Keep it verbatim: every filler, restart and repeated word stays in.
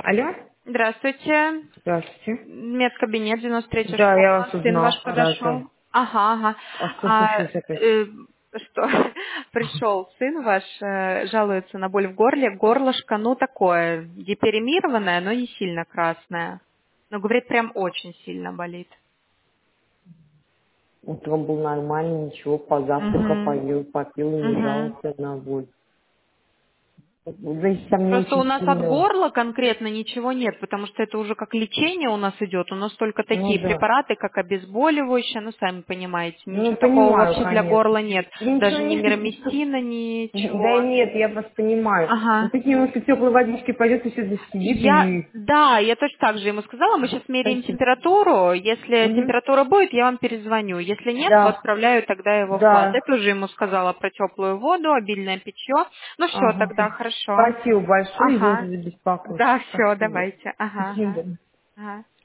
Алло? Здравствуйте. Здравствуйте. Медкабинет, девяносто третья Да, я школа. вас Сын узнал. ваш Да, да. подошел. Ага, ага. А что А, случилось опять? э, что? Пришел сын ваш, э, жалуется на боль в горле. Горлышко, ну, такое, гиперемированное, но не сильно красное. Но, говорит, прям очень сильно болит. Утром был нормальный, ничего, позавтрака Угу. поел, попил и не Угу. жаловался на боль. Значит, там не Просто у очень нас от сильно. горла конкретно ничего нет, потому что это уже как лечение у нас идет. У нас только Ну такие да. препараты, как обезболивающие, ну, сами понимаете, Ну, ничего такого понимаю, вообще для конечно. горла нет. Да ничего Даже ни нет. мироместина, Да ничего. нет, я вас понимаю. Ну, Ага. такие, может, теплой водички пойдет и все засидит Я, и... да, я точно так же ему сказала, мы сейчас меряем Спасибо. температуру, если Угу. температура будет, я вам перезвоню, если нет, то Да, отправляю тогда его в класс. Я да. тоже ему сказала про теплую воду, обильное питье. Ну все, тогда Ага. хорошо. Спасибо большое, Ага. извините за беспокойство. Да, все, Спасибо. давайте. Ага, ага. Спасибо. Ага.